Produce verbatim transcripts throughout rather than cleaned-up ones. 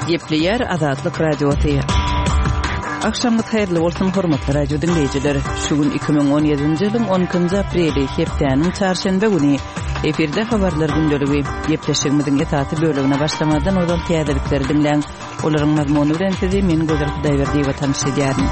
Gepleyer Azatlyk radiosu. Akşamlyk hayrly bolsun hormatly radio dinleyijiler. Şu gün iki bin on ýedinji ýylyň on ikinji apreli hepdeniň çarşembe güni efirde habarlar gündöligi gepleşigimiziň etaty bölegine başlamadan ozal täzelikleri dinleň. Olaryň mazmuny bilen sizi men Gözel Hudaýberdi we tanışdyrýaryn.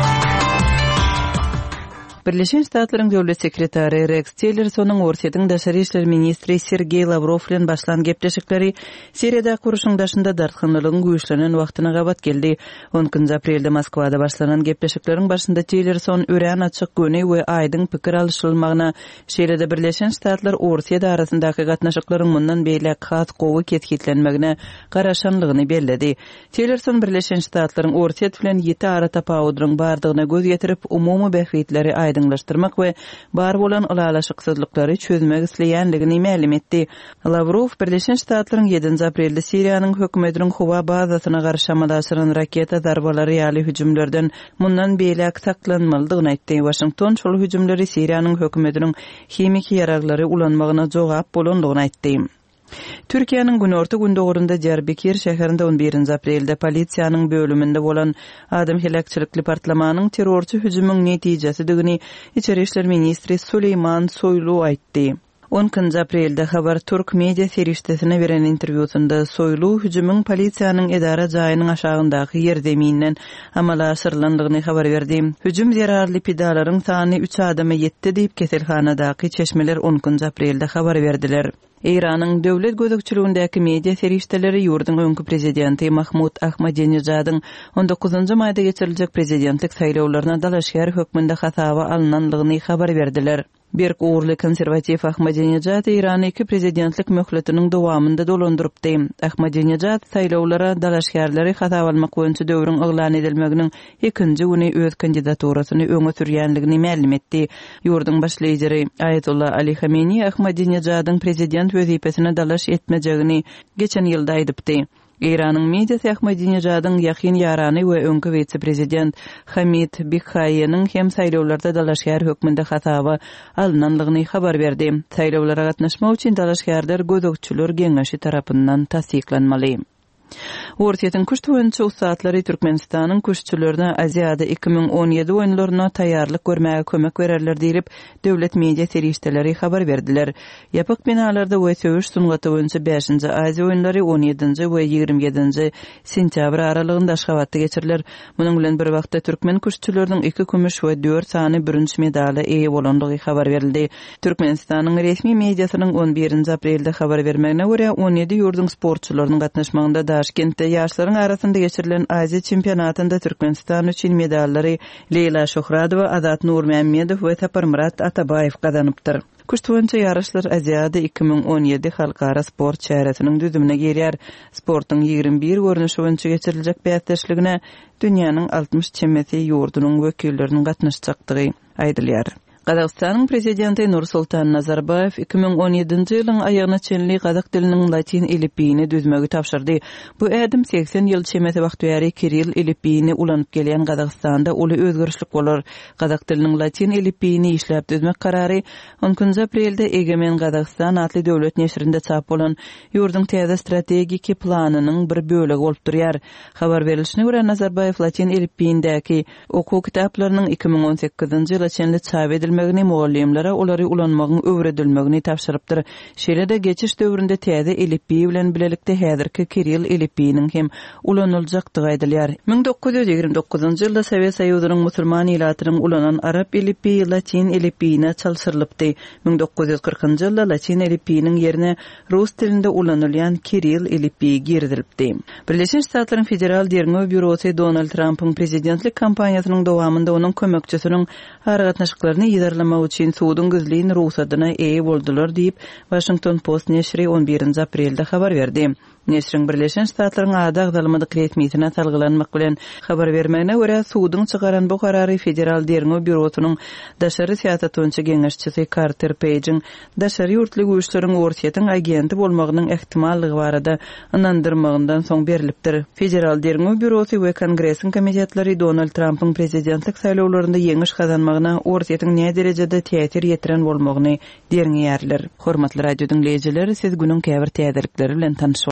Birleşen Ştatlaryň döwlet sekretary Rex Tillersonuň Orsiýetiň daşary işler ministri Sergey Lavrov bilen başlan gepleşikleri Siriýada kuruşuňdaşynda dartgynlygyň güýçlenen wagtyna gabat geldi. on ikinji aprelde Moskwada başlanan gepleşikleriň başynda Tillerson ören açyk göni we aýdyň pikir alşylmagyna Siriýada Birleşen Ştatlar Orsiýa arasyndaky gatnaşyklaryň mundan beýle has gowy ketgitlenmegine garaşanlygyny belledi. Tillerson Birleşen Ştatlaryň Orsiýet bilen ýeti ara tapawudyryň bardygyna göz ýetirip umumy bähwitleri aýdyňlaşdyrmak we bar bolan ulalaşyksyzlyklary çözmek isleýänligini ma'lum etdi. Lavrov Birleşen Ştatlaryň ýedinji aprelde Siriýanyň hökümetiniň Huwa bazasyna garşy amalaşyran raketa zarbalary ýaly hüjümlerden mundan beýle saklanmalydygyny aýtdy. Washington şol hüjümleri Siriýanyň hökümetiniň hemik ýaraglary ulanmagyna jogap bolandygyny aýtdy. Türkiýanyň günorta gündogurunda Diyarbakir şäherinde on birinji aprelde polisiýanyň bölüminde bolan adam helakçylykly partlamanyň terrorçy hüjümüň netijesigini içeri işler ministri Süleyman Soýlu aýtdy. on ikinji aprelde Habar Türk media serişdesine beren interwýusunda Soýlu hüjümüň polisiýanyň edara jaýynyň aşagyndaky ýerdeminden amala aşyrylandygyny habar berdi. Hüjüm zerarly pidalaryň sany üç adama ýetdi diýip keselhanadaky çeşmeler on ikinji aprelde habar berdiler. İran'ın dövlet gözükçülüğündeki media serişteleri yurdun öňkü prezidenti Mahmud Ahmadinejad'ın on dokuzunji maýda geçiriljek prezidentlik saýlawlaryna dalaşýar hökmünde hatawa alynanlygyny habar berdiler. Bir uğurlu konservatif Ahmadinejad İran'ı iki prezidentlik möhletiniň dowamynda dolandyrypdy. Ahmadinejad saýlawlara dalaşýarlary hatawa almak boýunça döwrüň eglan edilmeginiň ikinji güni öz kandidaturasyny öňe sürýänligini ma'lum etdi. Yurdun başlyjy Ayatollah Ali Khamenei Ahmadinejad'yň prezident wezipesine dalaş etmejegini geçen ýylda aýdypdy. İran'ın medyasy Ahmadinejad'yň ýakyn ýarany we öňkü vice-prezident Hamid Bikhaýynyň hem saýlawlarda dalaşýar hökmünde hatawa alynanlygyny habar berdi. Saýlawlara gatnaşmak üçin dalaşýarlar gözükçüler geňeşi tarapyndan tasdiklanmaly. Orsiýetiň kuşty oýunçy ustatlary Türkmenistanyň kuşçylaryna Aziýada iki bin on ýedi oýunlaryna taýýarlyk görmäge kömek bererler diýip döwlet media serişdeleri habar berdiler. Ýapyk binalarda we söwüş sungaty boýunça beşinji Aziýa oýunlary on ýedinji we ýigirme ýedinji sentýabr aralygynda Aşgabatda geçiriler. Munyň bilen bir wagtda türkmen kuşçylarynyň iki kümüş we dört sany birinji medala eýe bolandygy habar berildi. Türkmenistanyň resmi mediasynyň on birinji aprelde habar bermegine görä on ýedi ýurdun sportçylarynyň gatnaşmagynda Taşkentde ýaşlaryň arasynda geçirilen Aziýa çempionatynda Türkmenistan üçin medallary Leyla Şohradowa, Azat Nurmammedow we Taparmurat Atabaýew gazanypdyr. Kuşty boýunça ýaraşlar Aziýada iki bin on ýedi halkara sport çäretiniň düzümine girýär. Sportyň ýigirme bir görnüşi boýunça geçiriljek bäsleşligine dünýäniň altmış çemmesi ýurdunyň wekilleriniň gatnaşjakdygy aýdylýar. Qazaqstanyň prezidenti Nursultan Nazarbayev iki bin on ýedinji ýylyň aýagyna çenli gazak diliniň latin elipini düzmegi tapşyrdy. Bu ädim seksen ýyl çemeti wagt bäri Kiril elipini ulanyp gelýän Qazaqstanda uly özgörüşlik bolar. Gazak diliniň latin elipini işläp düzmek karary on ikinji aprelde Egemen Qazaqstan atly döwlet neşrinde çap bolan ýurdun täze strategiki planynyň bir bölegi bolup durýar. Habar berilişine görä Nazarbayev latin elipindäki okuw kitaplarynyň iki bin on sekizinji ýyla çenli çap edilmegini muallimlere olary ulanmagyny öwredilmegini tapşyrypdyr. Şeýle-de geçiş döwründe täze elipi bilen bilelikde häzirki Kiril elipiniň hem ulanyljakdygy aýdylýar. bin dokuz ýüz ýigirme dokuzunji ýylda Sowet Soýuzynyň musulman ýylatynyň ulanan arap elipi latin elipine çalşyrylypdy. bin dokuz ýüz kırkynji ýylda latin elipiniň ýerine rus dilinde ulanylýan Kiril elipi girdilipdi. Birleşen Ştatlaryň Federal Derňöw Bürosy Donald Trump'yň prezidentlik kampaniýasynyň dowamynda onuň kömekçisiniň aragatnaşyklaryny ýydarlamak üçin suwdyň gizliň ruhsatyna eýe boldular diýip Washington Post neşri on birinji aprelde habar berdi. Neşriň Birleşen Ştatlaryň ada agdalmady resmiýetine talgylanmak bilen habar bermegine görä suwdyň çygaran bu karary Federal Derňöw Bürosynyň daşary siýasat boýunça geňeşçisi Carter Page'in daşary ýurtly güýçleriň Orsiýetiň agenti bolmagynyň ähtimallygy barada ynandyrmagyndan soň berilipdir. Federal Derňöw Bürosy we Kongressiň komitetlary Donald Trump'yň prezidentlik saýlawlarynda ýeňiş kazanmagyna Orsiýetiň näme derejede täsir ýetiren bolmagyny derňýärler. Hormatly radio dinleýijiler, siz günüň käbir täzelikleri bilen tanyş